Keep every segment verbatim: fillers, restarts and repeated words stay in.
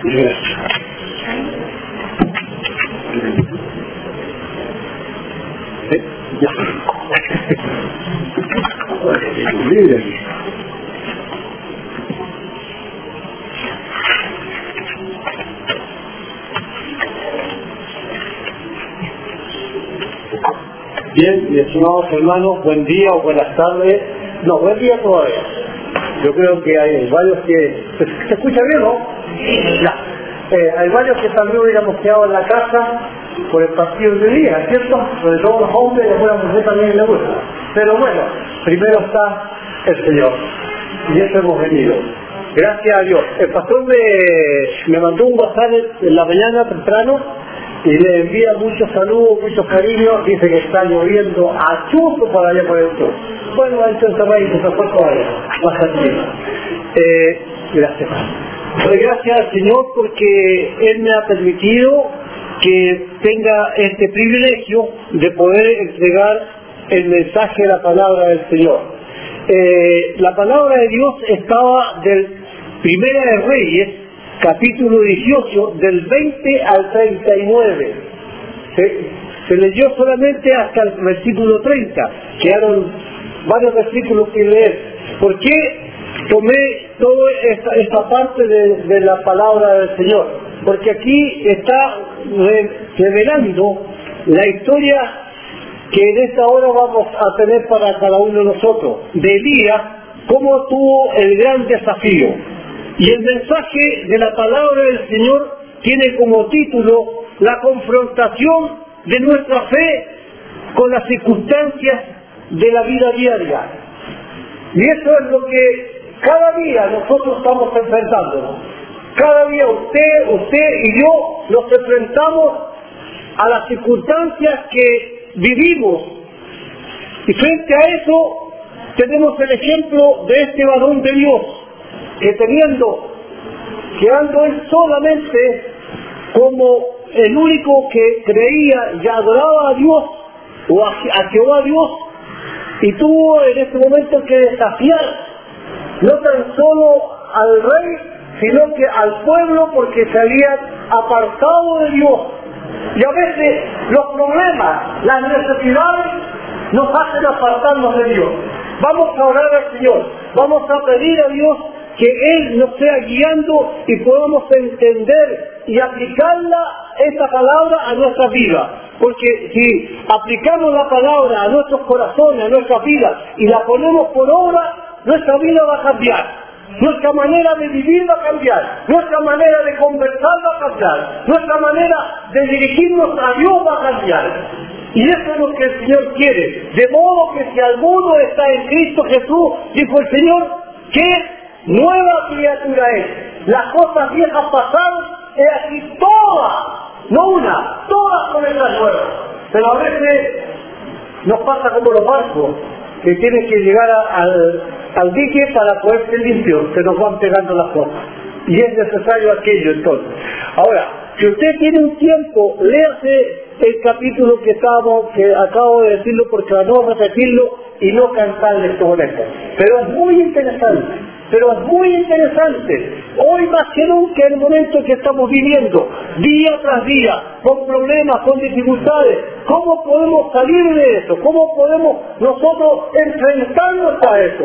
¿Eh? Ya. Mira. Bien, mis estimados hermanos, buen día o buenas tardes. No, buen día todavía. Yo creo que hay varios que... ¿Se, se escucha bien, no? Ya. Eh, hay varios que también hubiéramos quedado en la casa por el partido de día, ¿cierto? Sobre todo los hombres y algunas mujeres también les gusta. Pero bueno, primero está el Señor. Y eso hemos venido. Gracias a Dios. El pastor me, me mandó un WhatsApp en la mañana temprano y le envía muchos saludos, muchos cariños. Dice que está lloviendo a chuzo para allá por el sur. Bueno, entonces también se fue todavía. Más tranquilo. Eh, gracias. Doy gracias al Señor porque Él me ha permitido que tenga este privilegio de poder entregar el mensaje de la palabra del Señor. Eh, la palabra de Dios estaba del Primera de Reyes, capítulo dieciocho, del veinte al treinta y nueve. Se, se leyó solamente hasta el versículo treinta. Quedaron varios versículos que leer. ¿Por qué tomé toda esta, esta parte de, de la palabra del Señor? Porque aquí está revelando la historia que en esta hora vamos a tener para cada uno de nosotros, de Elías, cómo tuvo el gran desafío. Y el mensaje de la palabra del Señor tiene como título la confrontación de nuestra fe con las circunstancias de la vida diaria. Y eso es lo que cada día nosotros estamos enfrentando. Cada día usted, usted y yo nos enfrentamos a las circunstancias que vivimos. Y frente a eso tenemos el ejemplo de este varón de Dios, que teniendo, quedando él solamente como el único que creía y adoraba a Dios, o a, a Jehová Dios, y tuvo en ese momento que desafiar no tan solo al rey, sino que al pueblo, porque se habían apartado de Dios. Y a veces los problemas, las necesidades nos hacen apartarnos de Dios. Vamos a orar al Señor, vamos a pedir a Dios que Él nos sea guiando y podamos entender y aplicarla, esta palabra, a nuestra vida. Porque si aplicamos la palabra a nuestros corazones, a nuestras vidas, y la ponemos por obra, nuestra vida va a cambiar. Nuestra manera de vivir va a cambiar, nuestra manera de conversar va a cambiar, nuestra manera de dirigirnos a Dios va a cambiar. Y eso es lo que el Señor quiere. De modo que si alguno está en Cristo Jesús, dijo el Señor, que nueva criatura es. Las cosas viejas pasaron, y aquí todas, no una, todas son estas nuevas. Pero a veces nos pasa como los barcos, que tienen que llegar a, al, al dique para poder ser limpios, se nos van pegando las cosas. Y es necesario aquello entonces. Ahora, si usted tiene un tiempo, léase el capítulo que estábamos, que acabo de decirlo porque para no repetirlo y no cantarle todo esto. Pero es muy interesante, pero es muy interesante. Hoy más que nunca en el momento que estamos viviendo, día tras día, con problemas, con dificultades, ¿cómo podemos salir de eso? ¿Cómo podemos nosotros enfrentarnos a eso?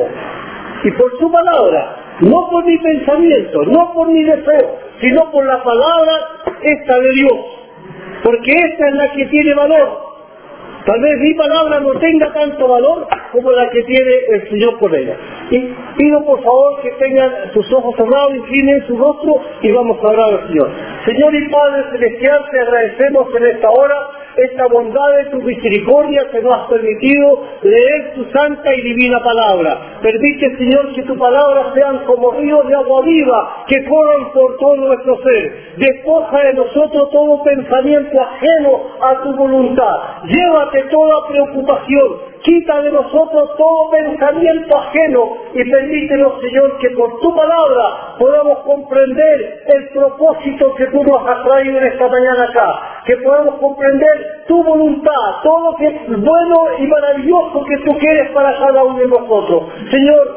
Y por su palabra, no por mi pensamiento, no por mi deseo, sino por la palabra esta de Dios. Porque esta es la que tiene valor. Tal vez mi palabra no tenga tanto valor como la que tiene el Señor con ella. Y pido por favor que tengan sus ojos cerrados, inclinen su rostro y vamos a orar al Señor. Señor y Padre Celestial, te agradecemos en esta hora esta bondad de tu misericordia que nos has permitido leer tu santa y divina palabra. Permite, Señor, que tu palabra sean como ríos de agua viva que corran por todo nuestro ser. Despoja de nosotros todo pensamiento ajeno a tu voluntad. Llévate toda preocupación. Quita de nosotros todo pensamiento ajeno y permítenos, Señor, que por tu palabra podamos comprender el propósito que tú nos has traído en esta mañana acá. Que podamos comprender tu voluntad, todo lo que es bueno y maravilloso que tú quieres para cada uno de nosotros. Señor,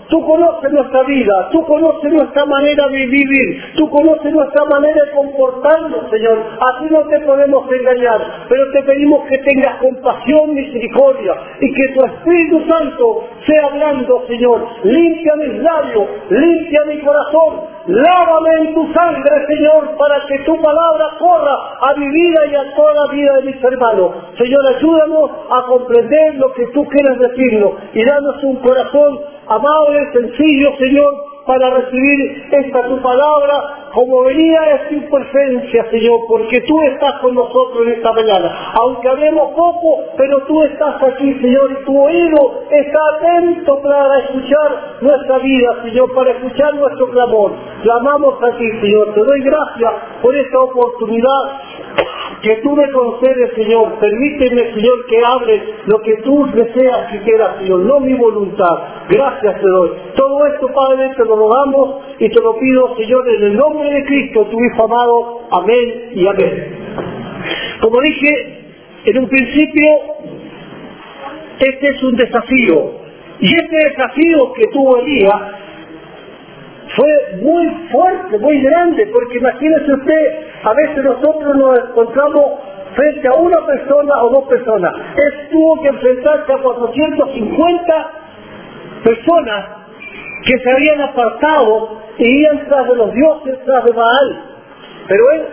Tú conoces nuestra vida, Tú conoces nuestra manera de vivir, Tú conoces nuestra manera de comportarnos, Señor. Así no te podemos engañar, pero te pedimos que tengas compasión, misericordia, y que tu Espíritu Santo sea hablando, Señor. Limpia mis labios, limpia mi corazón, lávame en tu sangre, Señor, para que tu palabra corra a mi vida y a toda la vida de mis hermanos. Señor, ayúdanos a comprender lo que tú quieres decirnos y danos un corazón amable, sencillo, Señor, para recibir esta tu palabra, como venía es tu presencia, Señor, porque tú estás con nosotros en esta mañana. Aunque hablemos poco, pero tú estás aquí, Señor, y tu oído está atento para escuchar nuestra vida, Señor, para escuchar nuestro clamor. Clamamos a ti, Señor. Te doy gracias por esta oportunidad que tú me concedes, Señor. Permíteme, Señor, que hable lo que tú deseas que quieras, Señor, no mi voluntad. Gracias te doy. Todo esto, Padre, te lo rogamos y te lo pido, Señor, en el nombre de Cristo, tu Hijo amado. Amén y amén. Como dije en un principio, este es un desafío. Y este desafío que tuvo Elías fue muy fuerte, muy grande, porque imagínese usted, a veces nosotros nos encontramos frente a una persona o dos personas. Él tuvo que enfrentarse a cuatrocientas cincuenta personas que se habían apartado y iban tras de los dioses, tras de Baal. Pero él,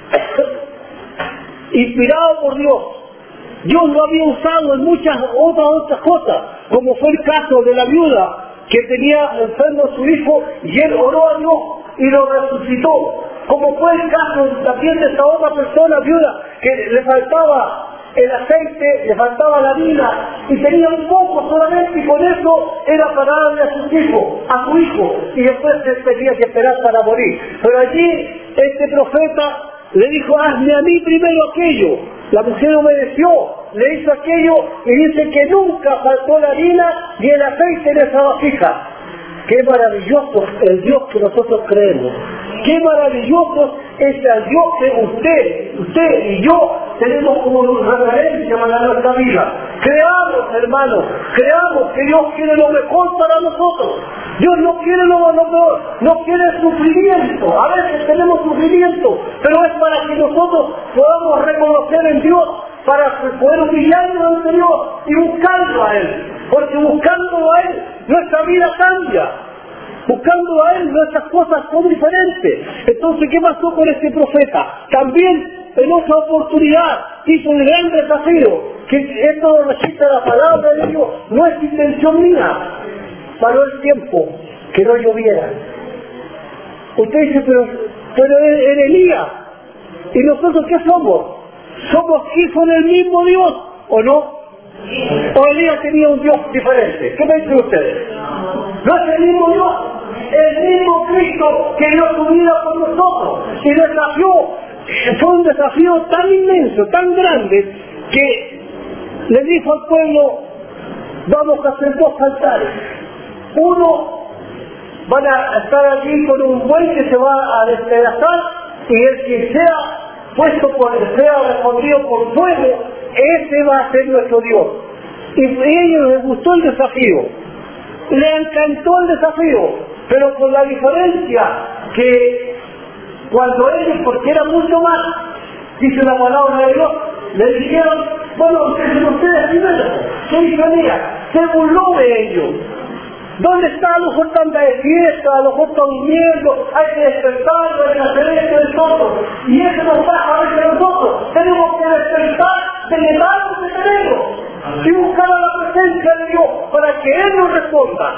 inspirado por Dios, Dios lo había usado en muchas otras, otras cosas, como fue el caso de la viuda que tenía enfermo a su hijo y él oró a Dios y lo resucitó. Como fue el caso también de esta otra persona viuda que le faltaba el aceite, le faltaba la harina y tenía un poco solamente, y con eso era para darle a su hijo, a su hijo, y después él tenía que esperar para morir. Pero allí este profeta le dijo: hazme a mí primero aquello. La mujer obedeció, le hizo aquello y dice que nunca faltó la harina ni el aceite en esa vasija. Qué maravilloso el Dios que nosotros creemos. Qué maravilloso es el Dios que usted, usted y yo tenemos como referencia para nuestra vida. Creamos, hermanos, creamos que Dios quiere lo mejor para nosotros. Dios no quiere lo mejor, no quiere sufrimiento. A veces tenemos sufrimiento, pero es para que nosotros podamos reconocer en Dios, para poder humillarnos ante Dios y buscarlo a Él. Porque buscando a Él, nuestra vida cambia. Buscando a Él, nuestras cosas son diferentes. Entonces, ¿qué pasó con este profeta? También, en otra oportunidad, hizo un gran desafío, que esto recita la palabra de Dios, no es intención mía. Paró el tiempo, que no lloviera. Usted dice, pero, pero en Elías, ¿y nosotros qué somos? ¿Somos hijos del mismo Dios o no? ¿O Elías tenía un Dios diferente? ¿Qué me dicen ustedes? ¿No es el mismo Dios? El mismo Cristo que dio su vida por nosotros y desafió. Fue un desafío tan inmenso, tan grande, que le dijo al pueblo: vamos a hacer dos altares. Uno, van a estar allí con un buey que se va a despedazar, y el que sea puesto por el sea respondido por fuego, ese va a ser nuestro Dios. Y a ellos les gustó el desafío, le encantó el desafío, pero con la diferencia que cuando ellos, porque era mucho más, dice la palabra de Dios, le dijeron: bueno, ustedes, ustedes primero, ¿qué hizo Elías? Se burló de ellos. ¿Dónde está? A lo mejor tanta de fiesta, a lo mejor está durmiendo, hay que despertarlo, hay que hacer esto y todo. Y eso nos pasa a veces nosotros. Tenemos que despertar del letargo que tenemos y buscar a la presencia de Dios para que Él nos responda.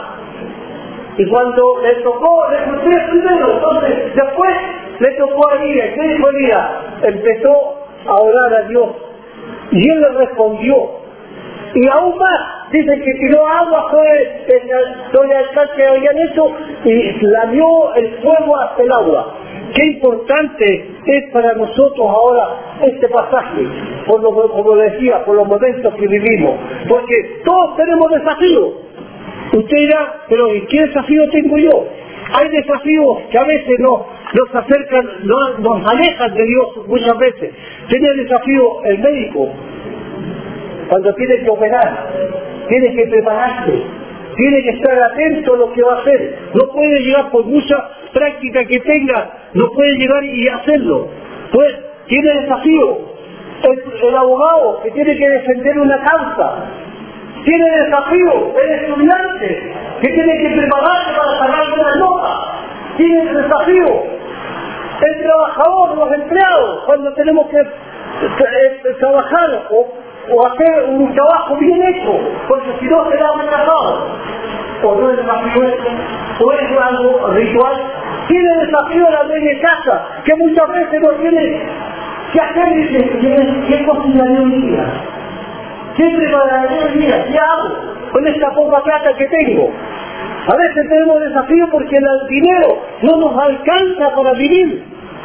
Y cuando le tocó, le escuché primero, entonces después le tocó a Elías. ¿Qué dijo Elías? Empezó a orar a Dios y Él le respondió. Y aún más, dice que tiró agua sobre el altar que habían hecho y lamió el fuego hasta el agua. Qué importante es para nosotros ahora este pasaje, por lo, como decía, por los momentos que vivimos, porque todos tenemos desafíos. Usted dirá: pero ¿qué desafío tengo yo? Hay desafíos que a veces nos, nos acercan, nos, nos alejan de Dios muchas veces. Tiene el desafío el médico, cuando tiene que operar, tiene que prepararse, tiene que estar atento a lo que va a hacer. No puede llegar, por mucha práctica que tenga, no puede llegar y hacerlo. Pues tiene desafío. El, el abogado que tiene que defender una causa, tiene desafío. El estudiante que tiene que prepararse para sacar una nota, tiene desafío. El trabajador, los empleados, cuando tenemos que eh, trabajar o, o hacer un trabajo bien hecho, porque si no será rechazado, o no es desafío eso, o es algo ritual. Tiene desafío la ley de casa, que muchas veces no tiene que hacer, dice, ¿qué cocinaré hoy día? ¿Qué prepararé hoy día? ¿Qué hago con esta poca plata que tengo? A veces tenemos desafío porque el dinero no nos alcanza para vivir.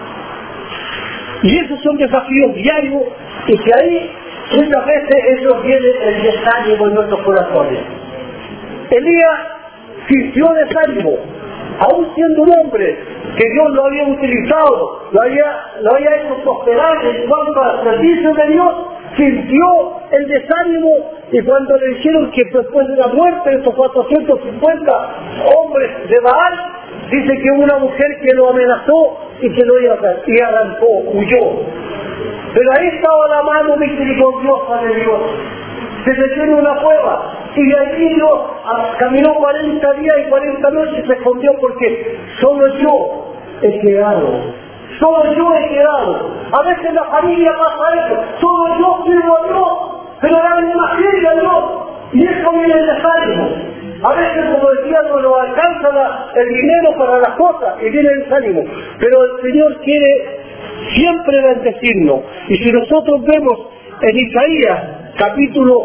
Y esos son desafíos diarios, y que ahí muchas veces eso viene el desánimo en nuestros corazones. Elías sintió desánimo, aún siendo un hombre que Dios lo había utilizado, lo había, lo había hecho prosperar en cuanto al servicio de Dios, sintió el desánimo, y cuando le dijeron que después de la muerte de estos cuatrocientos cincuenta hombres de Baal, dice que una mujer que lo amenazó y que lo iba a hacer, y arrancó, huyó. Pero ahí estaba la mano misericordiosa de Dios. Se metió en una cueva y de allí Dios caminó cuarenta días y cuarenta noches y se escondió, porque solo yo he quedado. Solo yo he quedado. A veces en la familia pasa eso. Solo yo sirvo a Dios, pero nadie más sirve a Dios. Y eso viene el desánimo. A veces, como decía, no nos alcanza la, el dinero para las cosas y viene el desánimo. Pero el Señor quiere siempre bendecirnos. Y si nosotros vemos en Isaías, capítulo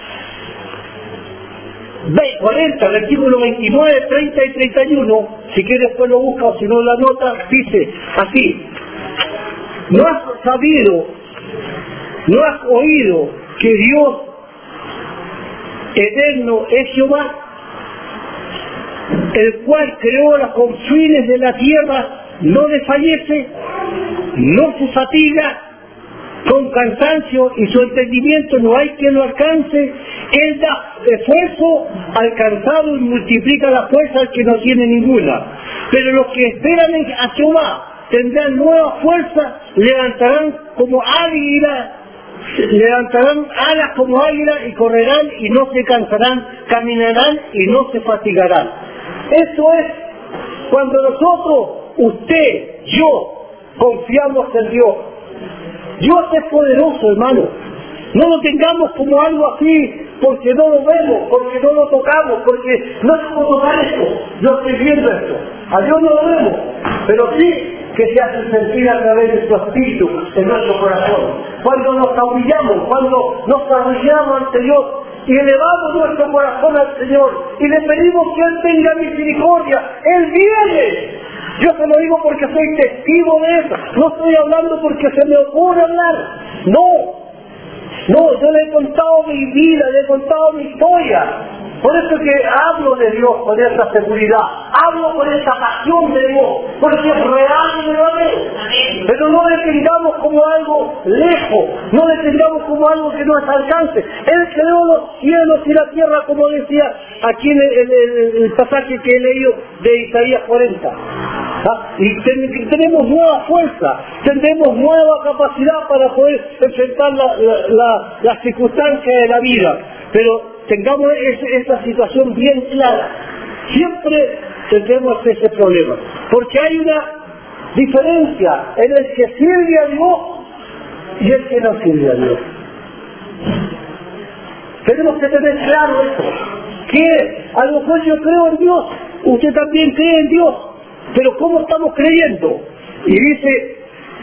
cuarenta, versículo veintinueve, treinta y treinta y uno, si quiere después lo busca o si no la nota, dice así: ¿no has sabido, no has oído que Dios eterno es Jehová, el cual creó los confines de la tierra, no desfallece, no se fatiga con cansancio, y su entendimiento no hay quien lo alcance? Él da esfuerzo al cansado y multiplica la fuerza al que no tiene ninguna. Pero los que esperan a Jehová tendrán nueva fuerza, levantarán como águila, levantarán alas como águila, y correrán y no se cansarán, caminarán y no se fatigarán. Eso es cuando nosotros, usted, yo, confiamos en Dios. Dios es poderoso, hermano. No lo tengamos como algo así porque no lo vemos, porque no lo tocamos, porque no es como tocar esto. Yo estoy viendo esto. A Dios no lo vemos, pero sí que se hace sentir a través de su espíritu en nuestro corazón. Cuando nos humillamos, cuando nos arrodillamos ante Dios y elevamos nuestro corazón al Señor y le pedimos que Él tenga misericordia, Él viene. Yo se lo digo porque soy testigo de eso. No estoy hablando porque se me ocurre hablar. No. No, yo le he contado mi vida, le he contado mi historia. Por eso que hablo de Dios con esa seguridad. Hablo con esa pasión de Dios. Porque es real y verdadero. Pero no le tengamos como algo lejos. No le tengamos como algo que no nos alcance. Él creó los cielos y la tierra, como decía aquí en el, el, el pasaje que he leído de Isaías cuarenta. ¿Ah? Y ten, tenemos nueva fuerza, tendremos nueva capacidad para poder enfrentar la, la, la, las circunstancias de la vida. Pero tengamos ese, esa situación bien clara. Siempre tendremos ese problema. Porque hay una diferencia en el que sirve a Dios y el que no sirve a Dios. Tenemos que tener claro eso. Que a lo mejor yo creo en Dios, usted también cree en Dios. Pero ¿cómo estamos creyendo? Y dice,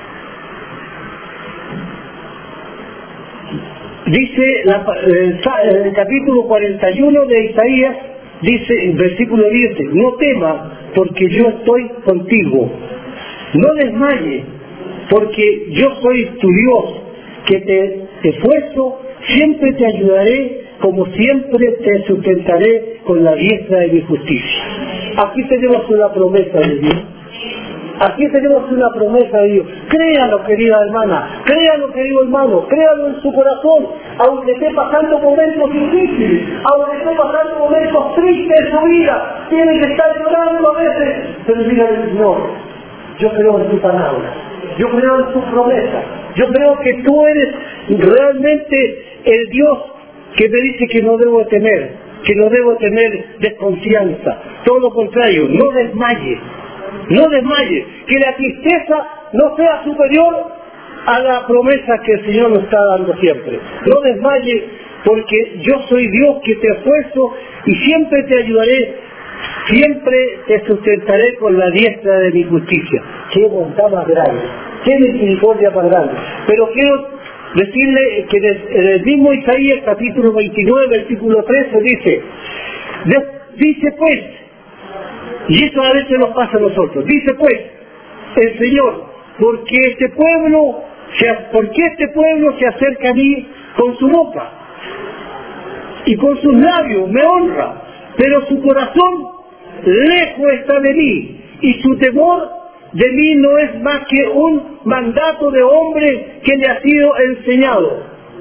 dice la, el, el capítulo cuarenta y uno de Isaías, dice en versículo diez, no temas porque yo estoy contigo, no desmayes porque yo soy tu Dios, que te esfuerzo, siempre te ayudaré, como siempre te sustentaré con la diestra de mi justicia. Aquí tenemos una promesa de Dios. Aquí tenemos una promesa de Dios. Créalo, querida hermana, créalo, querido hermano, créalo en su corazón, aunque esté pasando momentos difíciles, aunque esté pasando momentos tristes en su vida, tiene que estar llorando a veces, pero dígale, Señor, yo creo en tu palabra, yo creo en tu promesa, yo creo que tú eres realmente el Dios que me dice que no debo temer, que no debo tener desconfianza. Todo lo contrario, no desmaye, no desmaye, que la tristeza no sea superior a la promesa que el Señor nos está dando siempre. No desmaye, porque yo soy Dios que te esfuerzo y siempre te ayudaré, siempre te sustentaré con la diestra de mi justicia. Qué bondad más grande, qué misericordia más grande. Pero quiero decirle que en el mismo Isaías capítulo veintinueve, versículo trece dice, dice pues, y eso a veces nos pasa a nosotros, dice pues el Señor, porque este pueblo se, porque este pueblo se acerca a mí con su boca y con sus labios me honra, pero su corazón lejos está de mí y su temor de mí no es más que un mandato de hombre que le ha sido enseñado.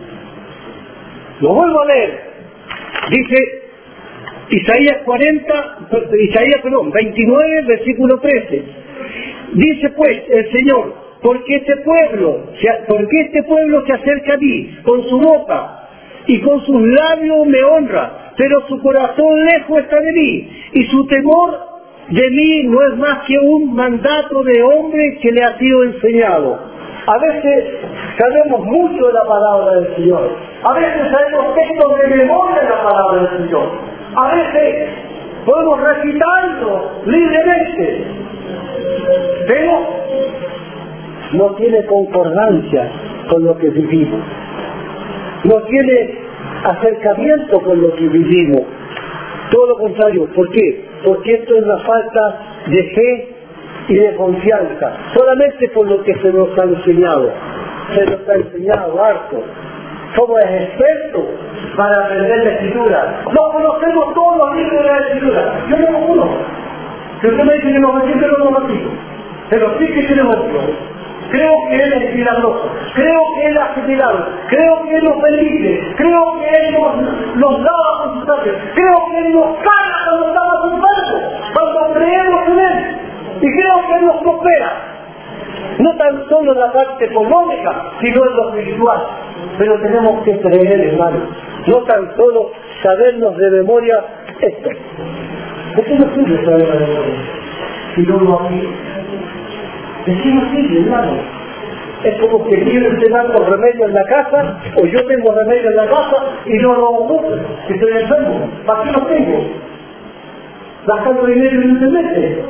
Lo vuelvo a leer. Dice Isaías cuarenta, Isaías, perdón, veintinueve, versículo trece. Dice pues el Señor, porque este pueblo, porque este pueblo se acerca a mí con su boca y con sus labios me honra, pero su corazón lejos está de mí y su temor de mí no es más que un mandato de hombre que le ha sido enseñado. A veces sabemos mucho de la palabra del Señor. A veces sabemos textos de memoria de la palabra del Señor. A veces podemos recitarlo libremente. Pero no tiene concordancia con lo que vivimos. No tiene acercamiento con lo que vivimos. Todo lo contrario. ¿Por qué? Porque esto es una falta de fe y de confianza, solamente por lo que se nos ha enseñado. Se nos ha enseñado harto. Somos expertos para aprender la Escritura. No conocemos todos los libros de la Escritura. Yo tengo uno. Si usted me dice que no me pero no lo digo. Pero sí que tenemos uno. Creo que Él es milagroso, creo que Él hace milagros, creo que Él nos bendice, creo que Él nos, nos lava con su sangre, creo que Él nos sana cuando estamos enfermos, cuando creemos en Él, y creo que Él nos prospera. No tan solo en la parte económica, sino en lo espiritual. Pero tenemos que creer, hermano, no tan solo sabernos de memoria esto. ¿De qué nos sirve saber la memoria? Si no lo aplico. ¿De qué nos sirve, hermano? Es como que quieren tener los remedios en la casa, o yo tengo remedios en la casa y no lo uso, que estoy enfermo. ¿Para qué los tengo? Gastando dinero inútilmente.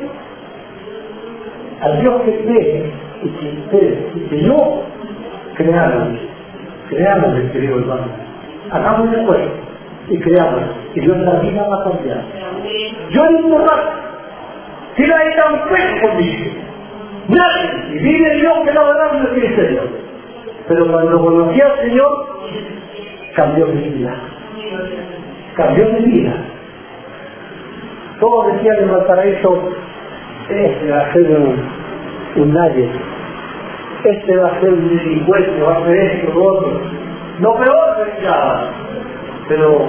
Al Dios que cree y que usted y que yo creamos, creamos, mi querido hermano. Hagamos un esfuerzo y creamos, y Dios la vida va a cambiar. Yo no puedo más. Si no hay tan fuerte conmigo. Nadie, y vive Dios que no va a dar un ministerio. Pero cuando conocí al Señor, cambió mi vida. Cambió mi vida. Todos decían en Valparaíso, este va a ser un, un nadie. Este va a ser un delincuente, va a hacer esto, lo otro. Lo peor decía. Pero,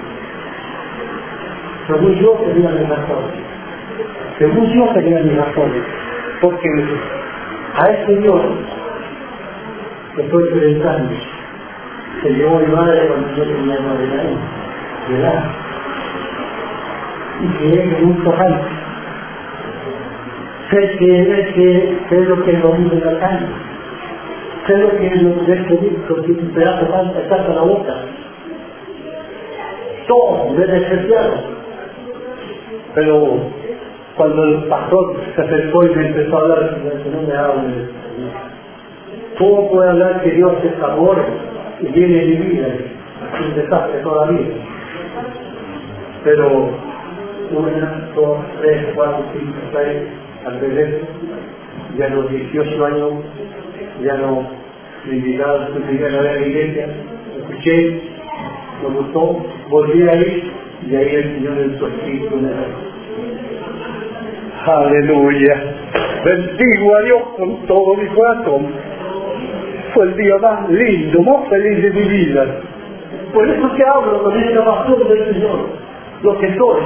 según yo tenía mis razones. Según yo tenía mis razones. Porque a ese Dios, después de treinta años, se llevó mi madre cuando yo tenía nueve años de edad, y que es un tojante. Sé que es que sé lo que es lo mismo en la calle, sé lo que es lo que es que tiene un pedazo de estar en la boca. Todo me despreciaron. Pero cuando el pastor se acercó y me empezó a hablar, no me hable. ¿Cómo puede hablar que Dios es amor y viene de mi vida? Es un desastre toda la vida. Pero una, dos, tres, cuatro, cinco, seis, al bebé, ya a los dieciocho años, ya no me invitaron, me invitaron a la iglesia, escuché, me gustó, volví a ir y ahí el Señor en su espíritu me aleluya. bendigo a Dios con todo mi corazón. Fue el día más lindo, más feliz de mi vida. Por eso que hablo con esta pasión del Señor, lo que soy.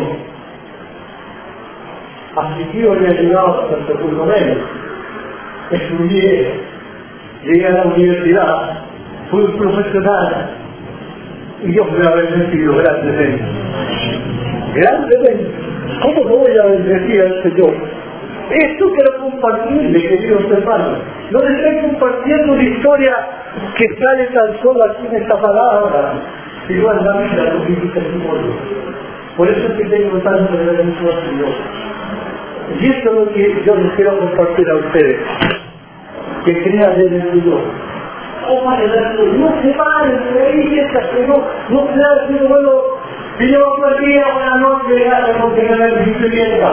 Asistido y ayudado hasta el segundo medio. Estudié, llegué a la universidad, fui un profesional y Dios me ha bendecido grandemente. Grandemente. ¿Cómo no voy a bendecir al Señor? Esto quiero compartirle, queridos hermanos. No les estoy compartiendo una historia que sale tan solo aquí en esta palabra, sino en la vida de los hijos testimonios. Por eso es que tengo tanto de bendición al Señor. Y esto es lo que yo les quiero compartir a ustedes. Que crean en el Señor. Oh, Padre, no se paren, que no, no crean que bueno, si yo otro día, buena noche, llegar a conseguir el beneficio.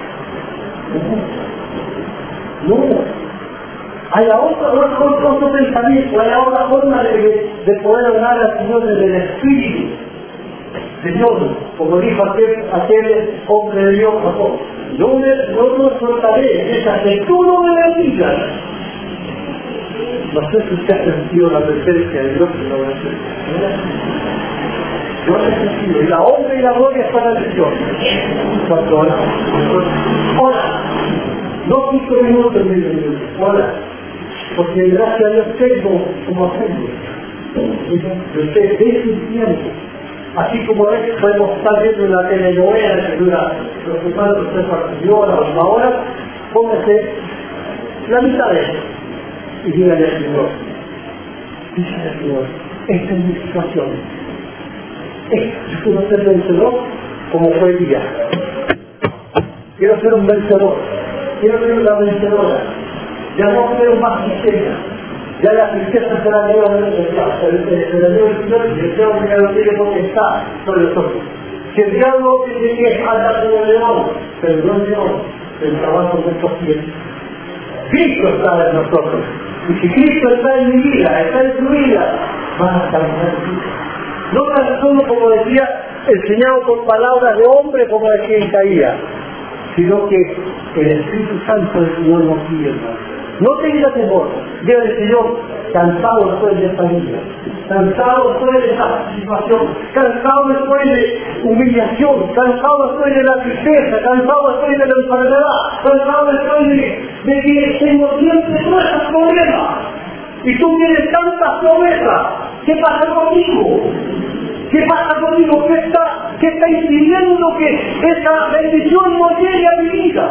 No. Hay otra, otro, otro pensamiento, hay otra forma de, de poder hablar al Señor desde el Espíritu. Señor, como dijo aquel, aquel hombre de Dios, no me no me soltaré, esa que tú no me bendigas. No sé si usted ha sentido la presencia de Dios en la oración. Yo he sentido, y la honra y la gloria es para el Señor. Cuando oramos. Ora. No cinco minutos, ora. Porque gracias a Dios tengo como hacerlo. Usted ve su tiempo. Así como es, podemos estar viendo una telenovela que dura los hermanos tres cuartos de hora o una hora, póngase la mitad de eso y dígale al Señor, dígale al Señor, esta es mi situación. Yo quiero ser vencedor como fue el día. Quiero ser un vencedor. Quiero ser una vencedora. Ya no quiero más tristeza. Ya la tristeza será Dios del Señor y el diablo ya no tiene potestad sobre nosotros. Si el diablo tiene que andar como el león, pero no el león, el trabajo de nuestros pies. Cristo está en nosotros. Y si Cristo está en mi vida, está en tu vida, vas a caminar en ti. No tan solo, como decía, enseñado por palabras de hombre, como decía Isaías, sino que el Espíritu Santo del Señor nos guía, hermano. No tenga temor, dígale, Señor, cansado estoy de esta vida, cansado estoy de esta situación, cansado estoy de humillación, cansado estoy de la tristeza, cansado estoy de la enfermedad, cansado estoy de, de que tengo siempre todos esos problemas, y tú tienes tantas promesas. ¿Qué pasa conmigo? ¿Qué pasa conmigo? ¿Qué está, qué está impidiendo que esa bendición no llegue a mi vida?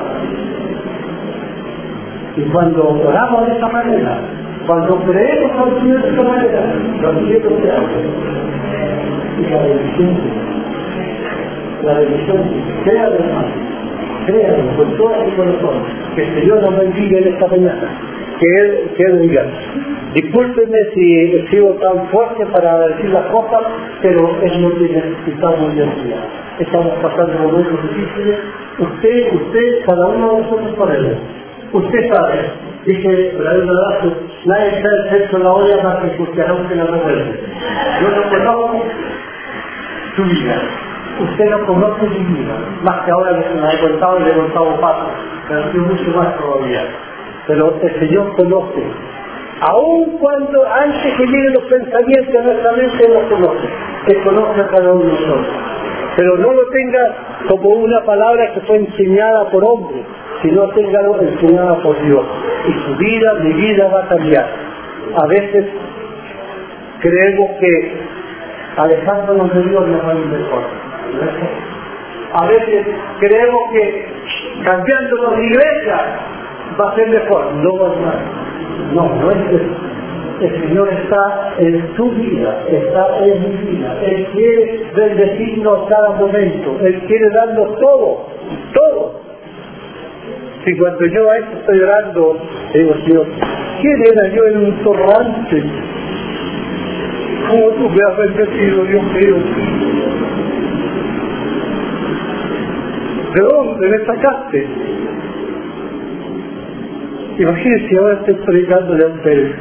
Y cuando oramos de esta manera, cuando creemos al Señor de esta manera, los cielos se abren. Y la bendición, la bendición, créanlo, hermano, créanlo con todo su corazón, que el Señor nos bendiga en esta mañana. Que Él, que Él diga, discúlpenme si he sido tan fuerte para decir las cosas, pero es lo que necesitamos hoy en día. Estamos pasando momentos difíciles. Usted, usted, cada uno de nosotros por Él. Usted sabe, dice Bradel Nadazo, nadie está el sexo en la olla más que el cucharón que la revuelve. Yo no conozco su vida. Usted no conoce mi vida. Más que ahora que se me ha contado y le he contado paso. Pero yo mucho más todavía. Pero el Señor conoce. Aun cuando antes que lleguen los pensamientos de nuestra mente, Él los conoce. Él conoce a cada uno de nosotros. Pero no lo tenga como una palabra que fue enseñada por hombres, sino téngalo enseñada por Dios. Y su vida, mi vida va a cambiar. A veces creemos que alejándonos de Dios nos va a ir mejor. A veces creemos que cambiándonos de iglesia va a ser mejor. No, hermano. No, no es eso. El Señor está en tu vida, está en mi vida. Él quiere bendecirnos cada momento. Él quiere darnos todo, todo. Si cuando yo a esto estoy orando, digo, Señor, ¿quién era yo en un torrante? ¿Cómo tú me has bendecido, Dios mío? ¿De dónde me sacaste? Imagínense, ahora estoy predicándole a ustedes.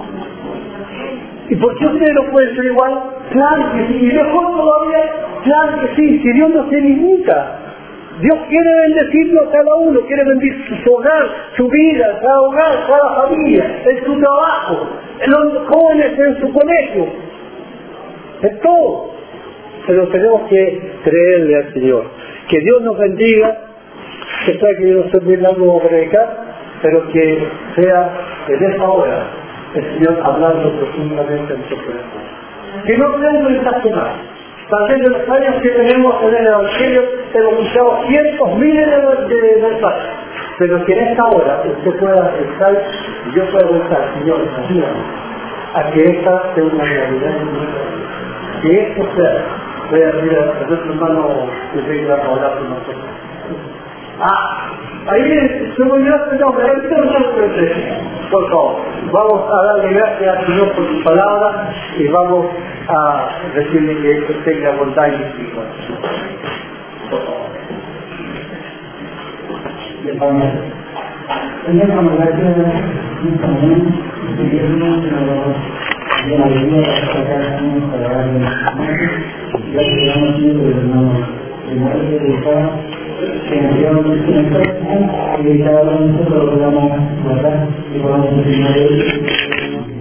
¿Y por qué ustedes no pueden ser igual? Claro que sí, y mejor todavía, claro que sí, si Dios no se limita. Dios quiere bendecirlo a cada uno, quiere bendecir su hogar, su vida, cada hogar, cada familia, en su trabajo, en los jóvenes en su colegio, en todo. Pero tenemos que creerle al Señor. Que Dios nos bendiga, que sea que yo no soy muy largo para predicar, pero que sea en esta hora el Señor hablando profundamente en nuestro corazón. Que no sean estacionar. Tal vez de los años que tenemos en el Evangelio hemos escuchado cientos, miles de, de mensajes, pero que en esta hora usted pueda pensar y yo pueda pensar, Señor, ayúdame a que esta sea una realidad en nuestra vida. Que esto sea. Voy a decir a nuestro hermano que venga a hablar con nosotros. Ah, ahí se me olvidó este nombre, ahorita no lo presente. Por favor, vamos a darle gracias al Señor por su palabra y vamos a decirle que esto tenga bondad y misericordia. Por favor. Le vamos a tenemos la gracia también de que de la alegría de sacar para darle ya que estamos haciendo el hermano primero de dedicar que nos llevan a nuestra empresa y dedicar a nosotros lo podamos guardar y podamos continuar